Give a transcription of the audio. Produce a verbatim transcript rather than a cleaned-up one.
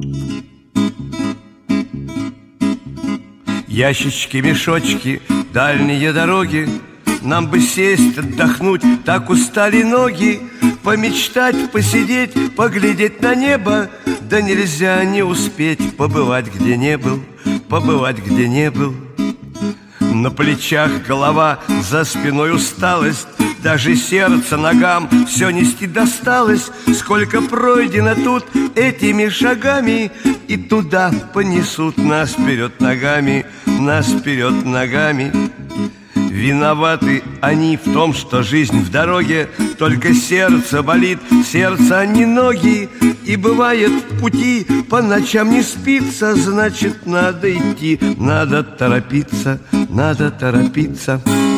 Ящички, мешочки, дальние дороги, нам бы сесть, отдохнуть, так устали ноги. Помечтать, посидеть, поглядеть на небо. Да нельзя не успеть побывать, где не был, побывать, где не был. На плечах голова, за спиной усталость, даже сердце ногам все нести досталось. Сколько пройдено тут этими шагами, и туда понесут нас вперед ногами, нас вперед ногами. Виноваты они в том, что жизнь в дороге, только сердце болит, сердце, а не ноги. И бывает в пути по ночам не спится, значит надо идти, надо торопиться, надо торопиться.